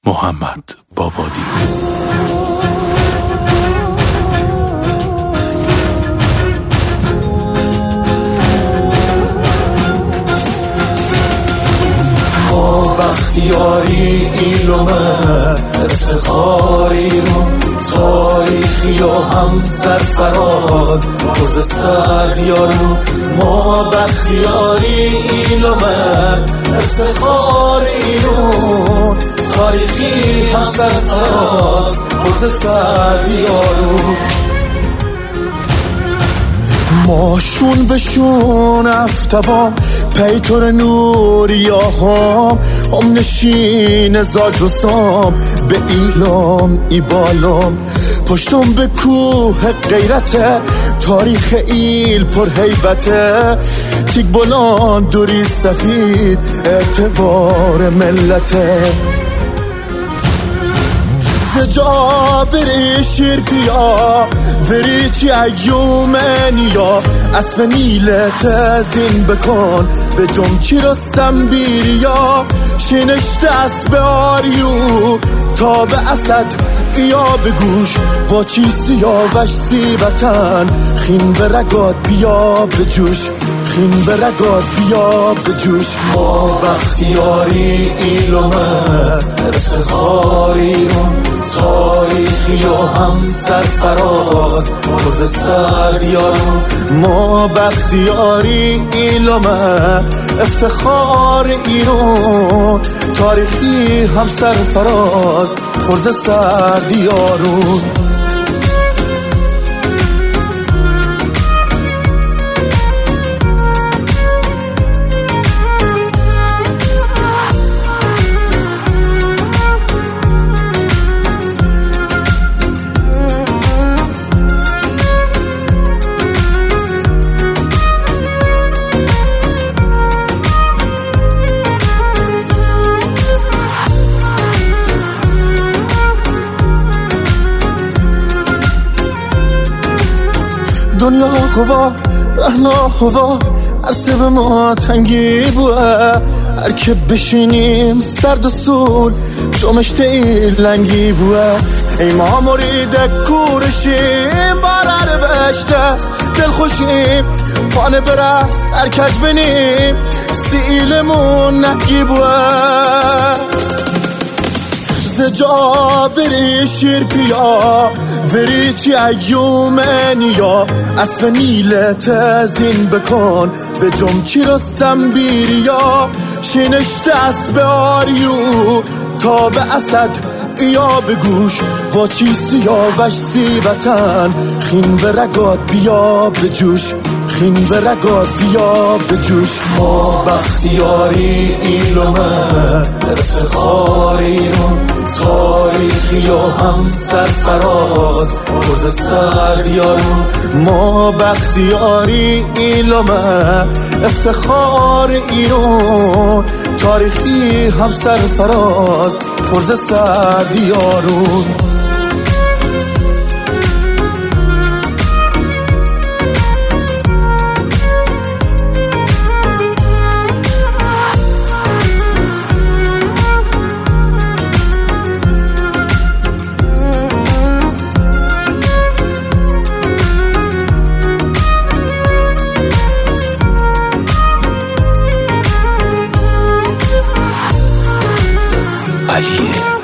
محمد بابادی. ما بختیاری ایلومه افتخاری رو تاریخی و هم سرفراز روز سردیارو. ما بختیاری ایلومه افتخاری رو تاریخی هم سرفراز روز سردیارو. ماشون بشون افتوام پیتر نوریاهام هم نشین زاگرسام به ایلام ای بالام پشتم به کوه غیرته تاریخ ایل پر هیبته تیک بلان دوری سفید اعتبار ملته زجا بری شیر پیا وری چی ایومنیا اسم نیلت زین بکن به جمچی رستم بیریا شنشت اسب آریو تا به اسد ایا بگوش با چی سیاوش زیبتن خین به رگات بیا به جوش خین به رگات بیا به جوش. ما بختیاری ایلومه افتخاری رو تاریخی و هم سرفراز روز سردیارو. ما بختیاری ایلومه افتخار ایران تاریخی هم سرفراز روز سردیارو. دنیا قوا رهنا هوا عرصه به ما تنگی بوه هر که بشینیم سرد و سول جمشت لنگی بوه ای ما مرید کورشیم بارر بشتست دل خوشیم پانه برست ارکج بنیم سیلمون نگی بوه زجا بری شیر پیا وری چی ایومنیا اسب نیلت زین بکن به جمچی رستم بیریا شنشت اسب آریو تا به اسد ایا بگوش با چی سیاوش زیبتن خین به رگات بیا به جوش خین به رگات بیا به جوش. ما بختیاری ایلومه افتخاری رو تاریخی و هم سرفراز روز سردیارو. ما بختیاری ایلومه افتخار ایران تاریخی هم سرفراز روز سردیارو. علیه